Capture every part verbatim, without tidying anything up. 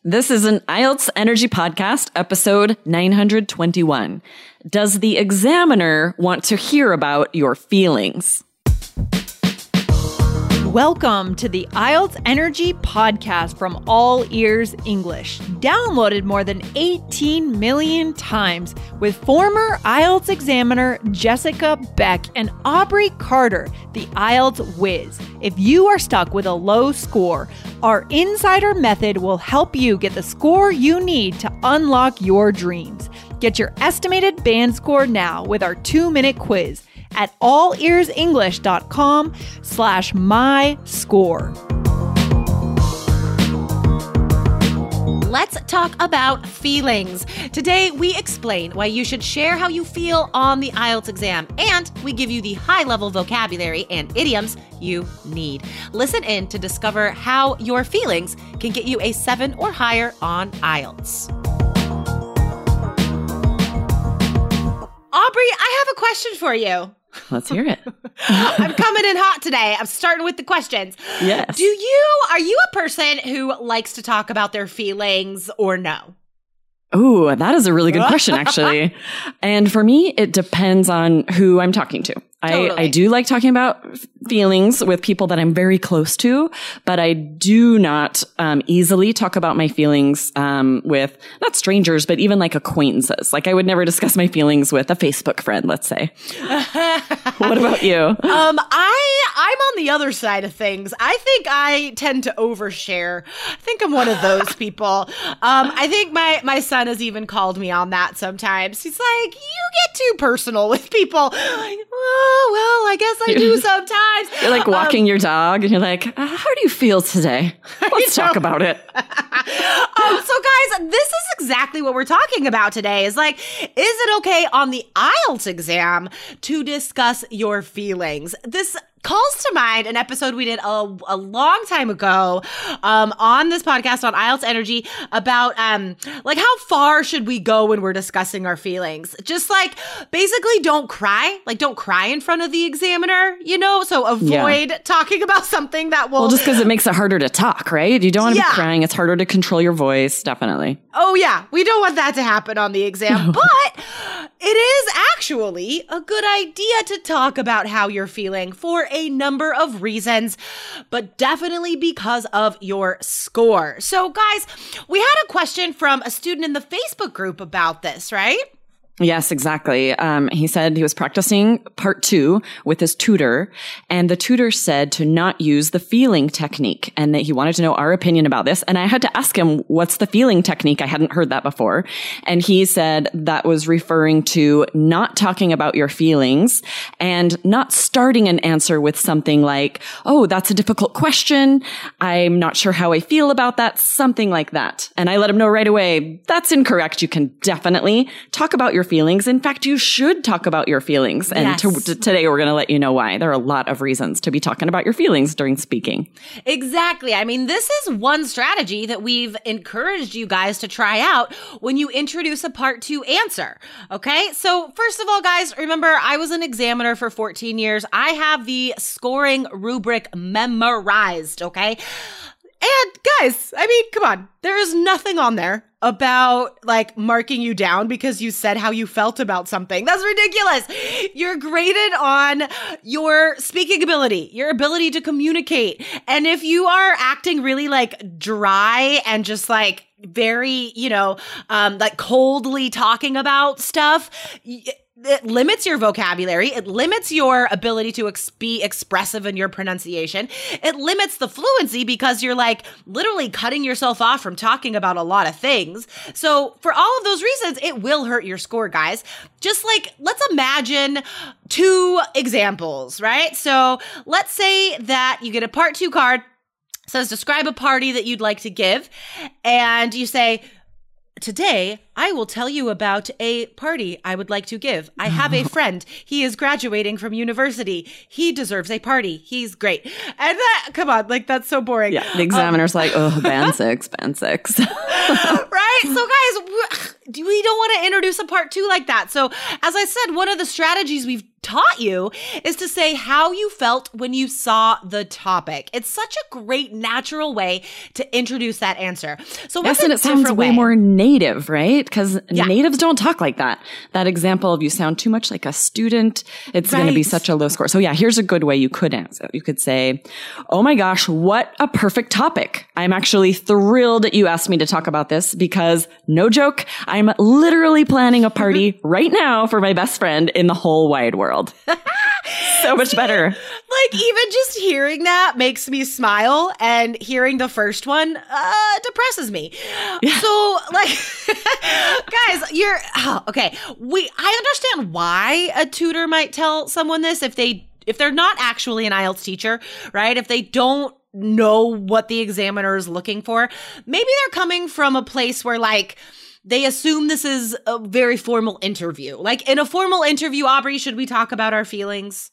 This is an I E L T S Energy Podcast, episode nine hundred twenty-one. Does the examiner want to hear about your feelings? Welcome to the I E L T S Energy Podcast from All Ears English, downloaded more than eighteen million times with former I E L T S examiner Jessica Beck and Aubrey Carter, the I E L T S whiz. If you are stuck with a low score, our insider method will help you get the score you need to unlock your dreams. Get your estimated band score now with our two-minute quiz at allearsenglish.com slash my score. Let's talk about feelings. Today, we explain why you should share how you feel on the I E L T S exam, and we give you the high-level vocabulary and idioms you need. Listen in to discover how your feelings can get you a seven or higher on I E L T S. Aubrey, I have a question for you. Let's hear it. I'm coming in hot today. I'm starting with the questions. Yes. Do you, are you a person who likes to talk about their feelings or no? Ooh, that is a really good question, actually. And for me, it depends on who I'm talking to. Totally. I, I do like talking about feelings with people that I'm very close to, but I do not um, easily talk about my feelings um, with not strangers, but even like acquaintances. Like I would never discuss my feelings with a Facebook friend, let's say. What about you? Um, I I'm on the other side of things. I think I tend to overshare. I think I'm one of those people. Um, I think my my son has even called me on that sometimes. He's like, "You get too personal with people." I'm like, oh, well, I guess I do sometimes. You're like walking um, your dog and you're like, uh, how do you feel today? Let's talk about it. um, so guys, this is exactly what we're talking about today is like, is it okay on the I E L T S exam to discuss your feelings? This calls to mind an episode we did a, a long time ago um, on this podcast on I E L T S Energy about um, like how far should we go when we're discussing our feelings? Just like basically don't cry, like don't cry in front of the examiner, you know? So avoid yeah. talking about something that will... Well, just because it makes it harder to talk, right? You don't want to yeah. be crying. It's harder to control your voice, definitely. Oh yeah, we don't want that to happen on the exam, but it is actually a good idea to talk about how you're feeling for a number of reasons, but definitely because of your score. So guys, we had a question from a student in the Facebook group about this, right? Yes, exactly. Um, he said he was practicing part two with his tutor, and the tutor said to not use the feeling technique, and that he wanted to know our opinion about this. And I had to ask him, what's the feeling technique? I hadn't heard that before. And he said that was referring to not talking about your feelings and not starting an answer with something like, oh, that's a difficult question. I'm not sure how I feel about that. Something like that. And I let him know right away, that's incorrect. You can definitely talk about your feelings. In fact, you should talk about your feelings. And yes. to, to, today we're going to let you know why. There are a lot of reasons to be talking about your feelings during speaking. Exactly. I mean, this is one strategy that we've encouraged you guys to try out when you introduce a part two answer. Okay. So first of all, guys, remember I was an examiner for fourteen years. I have the scoring rubric memorized. Okay. And guys, I mean, come on. There is nothing on there about like marking you down because you said how you felt about something. That's ridiculous. You're graded on your speaking ability, your ability to communicate. And if you are acting really like dry and just like very, you know, um, like coldly talking about stuff, y- it limits your vocabulary. It limits your ability to ex- be expressive in your pronunciation. It limits the fluency because you're like literally cutting yourself off from talking about a lot of things. So for all of those reasons, it will hurt your score, guys. Just like, let's imagine two examples, right? So let's say that you get a part two card, says describe a party that you'd like to give. And you say, today, I will tell you about a party I would like to give. I have a friend. He is graduating from university. He deserves a party. He's great. And that, come on, like that's so boring. Yeah, the examiner's um, like, oh, band six, band six. Right? So guys, we don't want to introduce a part two like that. So as I said, one of the strategies we've taught you is to say how you felt when you saw the topic. It's such a great natural way to introduce that answer. So yes, what's and a it sounds way way? more native, right? Because Yeah. natives don't talk like that. That example of you sound too much like a student, it's going to be Right. such a low score. So yeah, here's a good way you could answer. You could say, oh my gosh, what a perfect topic. I'm actually thrilled that you asked me to talk about this because no joke, I'm literally planning a party right now for my best friend in the whole wide world. So much better. Like, even just hearing that makes me smile, and hearing the first one uh, depresses me. Yeah. So, like, guys, you're oh, okay. We I understand why a tutor might tell someone this if they if they're not actually an I E L T S teacher, right? If they don't know what the examiner is looking for, maybe they're coming from a place where, like, they assume this is a very formal interview. Like, in a formal interview, Aubrey, should we talk about our feelings?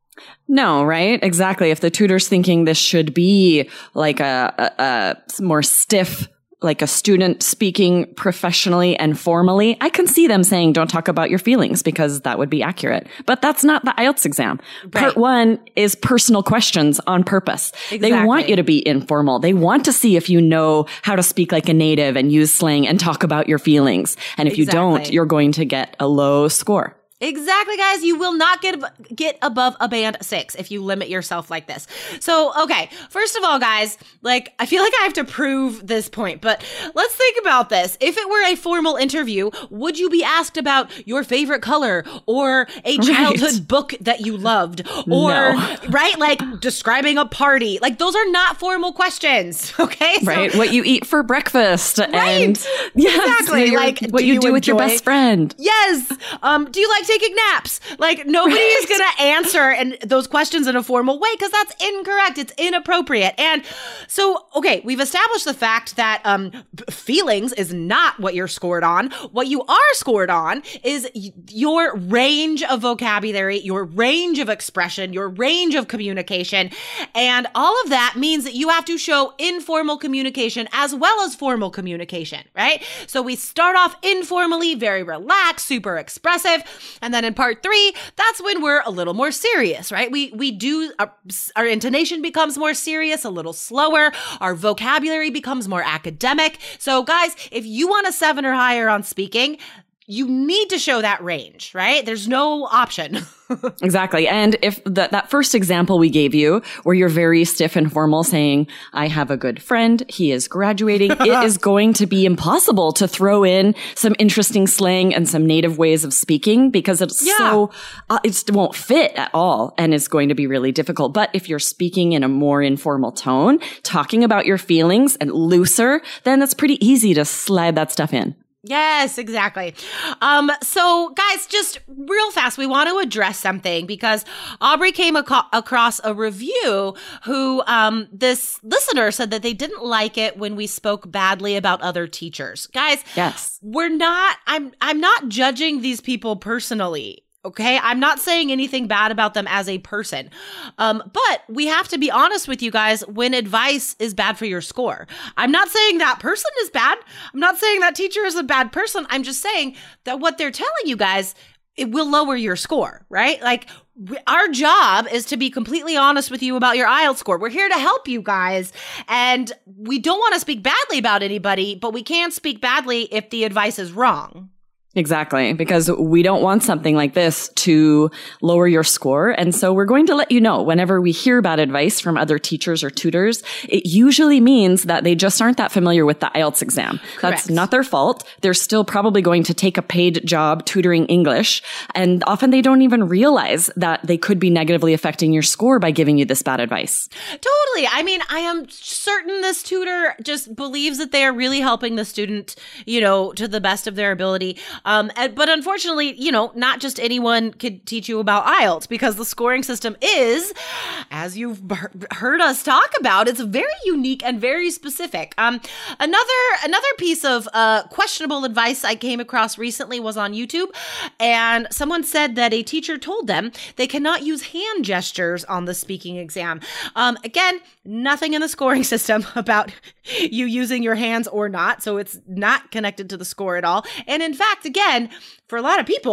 No, right? Exactly. If the tutor's thinking this should be like a, a, a more stiff, like a student speaking professionally and formally, I can see them saying, don't talk about your feelings, because that would be accurate. But that's not the I E L T S exam. Right. Part one is personal questions on purpose. They Exactly. want you to be informal. They want to see if you know how to speak like a native and use slang and talk about your feelings. And if you don't, Exactly. you're going to get a low score. Exactly, guys. You will not get get above a band six if you limit yourself like this. So, okay, first of all, guys, like, I feel like I have to prove this point, but let's think about this. If it were a formal interview, would you be asked about your favorite color or a childhood Right. book that you loved or, No. right, like describing a party? Like, those are not formal questions, okay? So- Right? What you eat for breakfast. Right. And yes, Exactly. your- Like, what do you, you do with your enjoy- best friend. Yes. Um, do you like taking naps? Like, nobody Right. is going to answer and those questions in a formal way, because that's incorrect. It's inappropriate. And so, okay, we've established the fact that um, b- feelings is not what you're scored on. What you are scored on is y- your range of vocabulary, your range of expression, your range of communication. And all of that means that you have to show informal communication as well as formal communication, right? So we start off informally, very relaxed, super expressive. And then in part three, that's when we're a little more serious, right? We we do, our, our intonation becomes more serious, a little slower. Our vocabulary becomes more academic. So guys, if you want a seven or higher on speaking, you need to show that range, right? There's no option. Exactly. And if that that first example we gave you, where you're very stiff and formal saying, I have a good friend, he is graduating, it is going to be impossible to throw in some interesting slang and some native ways of speaking, because it's Yeah. so, uh, it just won't fit at all. And it's going to be really difficult. But if you're speaking in a more informal tone, talking about your feelings and looser, then it's pretty easy to slide that stuff in. Yes, exactly. Um, so guys, just real fast, we want to address something, because Aubrey came aco- across a review who, um, this listener said that they didn't like it when we spoke badly about other teachers. Guys, Yes. we're not, I'm, I'm not judging these people personally. Okay, I'm not saying anything bad about them as a person. Um, but we have to be honest with you guys when advice is bad for your score. I'm not saying that person is bad. I'm not saying that teacher is a bad person. I'm just saying that what they're telling you guys, it will lower your score, right? Like, we, our job is to be completely honest with you about your I E L T S score. We're here to help you guys. And we don't want to speak badly about anybody, but we can't speak badly if the advice is wrong. Exactly, because we don't want something like this to lower your score. And so we're going to let you know whenever we hear bad advice from other teachers or tutors, it usually means that they just aren't that familiar with the I E L T S exam. Correct. That's not their fault. They're still probably going to take a paid job tutoring English. And often they don't even realize that they could be negatively affecting your score by giving you this bad advice. Totally. I mean, I am certain this tutor just believes that they are really helping the student, you know, to the best of their ability. Um, and, but unfortunately, you know, not just anyone could teach you about I E L T S, because the scoring system is, as you've b- heard us talk about, it's very unique and very specific. Um, another another piece of uh, questionable advice I came across recently was on YouTube, and someone said that a teacher told them they cannot use hand gestures on the speaking exam. Um, again, nothing in the scoring system about you using your hands or not, so it's not connected to the score at all. And in fact, again, for a lot of people,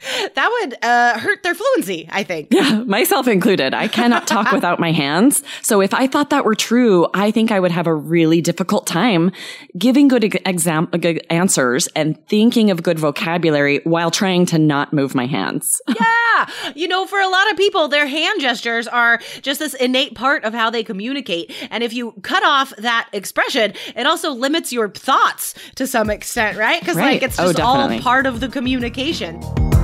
That would uh, hurt their fluency, I think. Yeah, myself included. I cannot talk without my hands. So if I thought that were true, I think I would have a really difficult time giving good exam- good answers and thinking of good vocabulary while trying to not move my hands. Yeah. You know, for a lot of people, their hand gestures are just this innate part of how they communicate. And if you cut off that expression, it also limits your thoughts to some extent, right? Because Right. like it's Oh, just all definitely. part of the communication.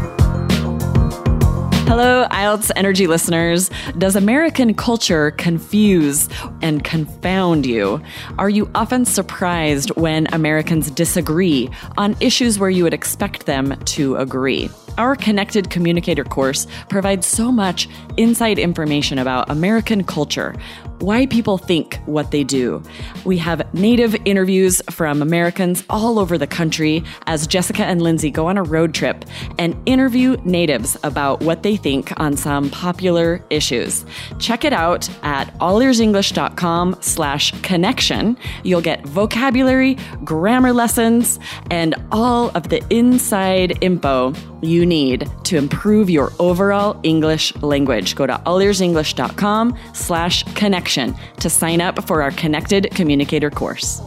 Hello, I E L T S Energy listeners. Does American culture confuse and confound you? Are you often surprised when Americans disagree on issues where you would expect them to agree? Our Connected Communicator course provides so much inside information about American culture, why people think what they do. We have native interviews from Americans all over the country as Jessica and Lindsay go on a road trip and interview natives about what they think on some popular issues. Check it out at allearsenglish.com slash connection. You'll get vocabulary, grammar lessons, and all of the inside info you need to improve your overall English language. Go to allearsenglish.com slash connection to sign up for our Connected Communicator course.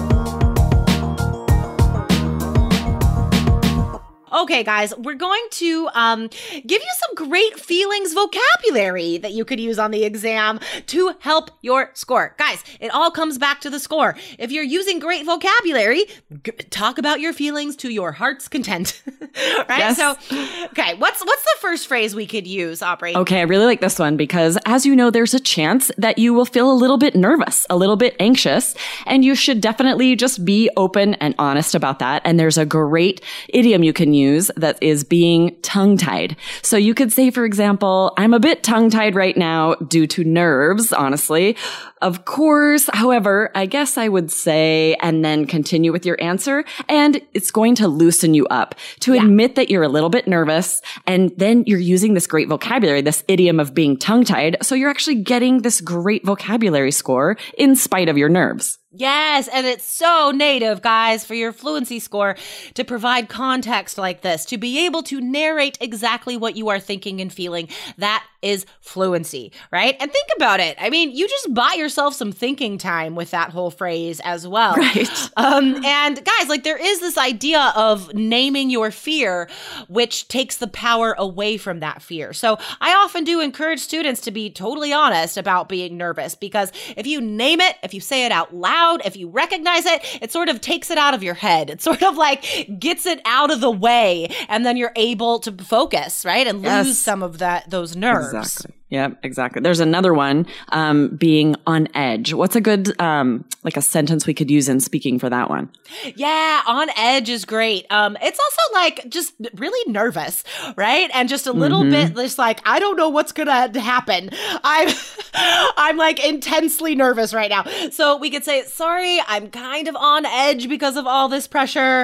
Okay, guys, we're going to um, give you some great feelings vocabulary that you could use on the exam to help your score. Guys, it all comes back to the score. If you're using great vocabulary, g- talk about your feelings to your heart's content. Right? Yes. So, okay, what's what's the first phrase we could use, Aubrey? Okay, I really like this one because, as you know, there's a chance that you will feel a little bit nervous, a little bit anxious, and you should definitely just be open and honest about that. And there's a great idiom you can use that is being tongue-tied. So you could say, for example, I'm a bit tongue-tied right now due to nerves, honestly. Of course, however, I guess I would say, and then continue with your answer, and it's going to loosen you up to Yeah. admit that you're a little bit nervous, and then you're using this great vocabulary, this idiom of being tongue-tied, so you're actually getting this great vocabulary score in spite of your nerves. Yes, and it's so native, guys, for your fluency score to provide context like this, to be able to narrate exactly what you are thinking and feeling. That is fluency, right? And think about it. I mean, you just buy yourself some thinking time with that whole phrase as well. Right. Um, and guys, like there is this idea of naming your fear, which takes the power away from that fear. So I often do encourage students to be totally honest about being nervous, because if you name it, if you say it out loud, if you recognize it, it sort of takes it out of your head. It sort of like gets it out of the way, and then you're able to focus, right? And Yes. lose some of that those nerves. Exactly. Yeah, exactly. There's another one, um, being on edge. What's a good, um, like a sentence we could use in speaking for that one? Yeah, on edge is great. Um, it's also like just really nervous, right? And just a little Mm-hmm. bit just like, I don't know what's gonna happen. I'm I'm like intensely nervous right now. So we could say, sorry, I'm kind of on edge because of all this pressure.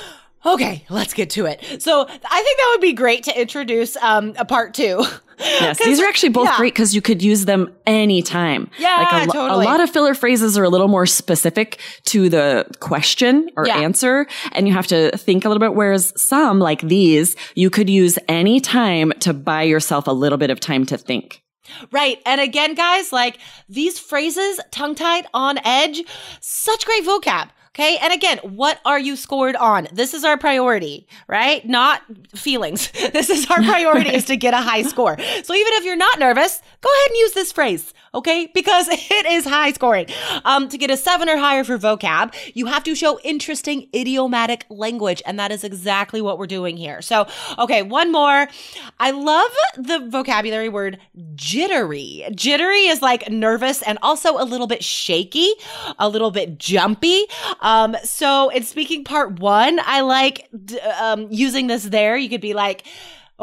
Okay, let's get to it. So I think that would be great to introduce um, a part two. Yes, these are actually both yeah. great because you could use them anytime. Yeah, like a, lo- totally. a lot of filler phrases are a little more specific to the question or Yeah. answer, and you have to think a little bit. Whereas some, like these, you could use any time to buy yourself a little bit of time to think. Right. And again, guys, like these phrases, tongue-tied, on edge, such great vocab. Okay. And again, what are you scored on? This is our priority, right? Not feelings. This is our priority is to get a high score. So even if you're not nervous, go ahead and use this phrase. Okay. Because it is high scoring. Um, to get a seven or higher for vocab, you have to show interesting idiomatic language. And that is exactly what we're doing here. So, okay. One more. I love the vocabulary word jittery. Jittery is like nervous and also a little bit shaky, a little bit jumpy. Um, so in speaking part one, I like d- um, using this there. You could be like,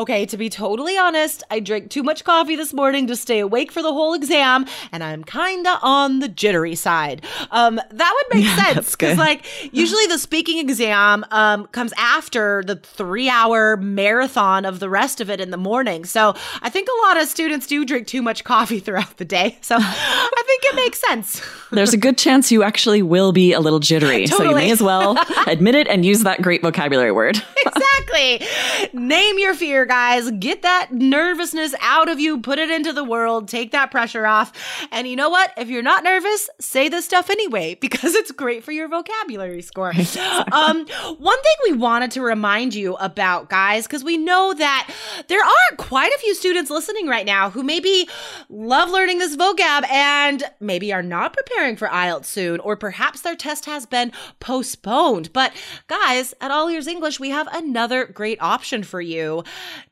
Okay, to be totally honest, I drank too much coffee this morning to stay awake for the whole exam, and I'm kinda on the jittery side. Um, that would make Yeah, sense, because like usually the speaking exam um, comes after the three-hour marathon of the rest of it in the morning. So I think a lot of students do drink too much coffee throughout the day. So I think it makes sense. There's a good chance you actually will be a little jittery. Totally. So you may as well admit it and use that great vocabulary word. Exactly. Name your fear, guys. Get that nervousness out of you. Put it into the world. Take that pressure off. And you know what? If you're not nervous, say this stuff anyway, because it's great for your vocabulary score. Um, one thing we wanted to remind you about, guys, because we know that there are quite a few students listening right now who maybe love learning this vocab and maybe are not preparing for I E L T S soon, or perhaps their test has been postponed. But guys, at All Ears English, we have another great option for you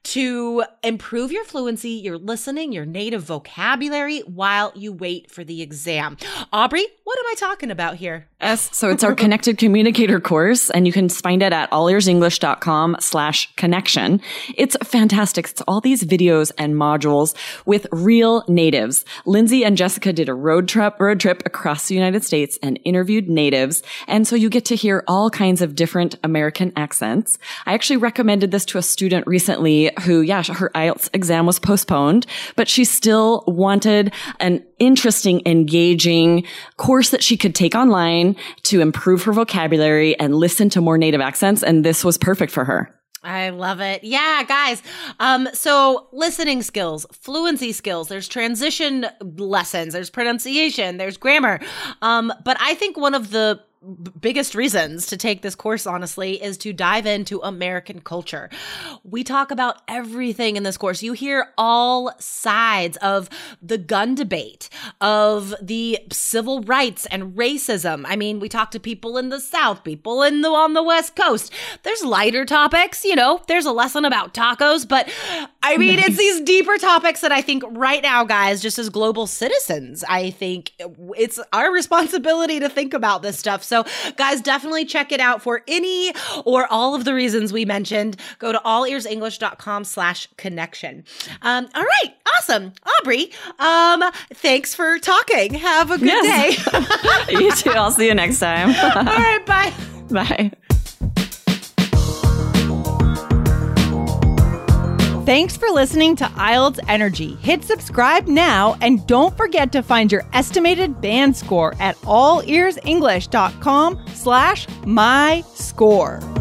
to improve your fluency, your listening, your native vocabulary while you wait for the exam. Aubrey, what am I talking about here? Yes, so it's our Connected Communicator course, and you can find it at allearsenglish.com slash connection. It's fantastic. It's all these videos and modules with real natives. Lindsay and Jessica did a road trip, road trip across the United States and interviewed natives. And so you get to hear all kinds of different American accents. I actually recommended this to a student recently who, yeah, her I E L T S exam was postponed, but she still wanted an interesting, engaging course that she could take online to improve her vocabulary and listen to more native accents. And this was perfect for her. I love it. Yeah, guys. Um, so listening skills, fluency skills, there's transition lessons, there's pronunciation, there's grammar. Um, but I think one of the b- biggest reasons to take this course, honestly, is to dive into American culture. We talk about everything in this course. You hear all sides of the gun debate, of the civil rights and racism. I mean, we talk to people in the South, people in the on the West Coast. There's lighter topics, you know, there's a lesson about tacos, but I mean, nice. It's these deeper topics that I think right now, guys, just as global citizens, I think it's our responsibility to think about this stuff. So guys, definitely check it out for any or all of the reasons we mentioned. Go to allearsenglish.com slash connection. Um, all right. Awesome. Aubrey, um, thanks for talking. Have a good yes. day. You too. I'll see you next time. All right. Bye. Bye. Thanks for listening to I E L T S Energy. Hit subscribe now, and don't forget to find your estimated band score at allearsenglish.com slash my score.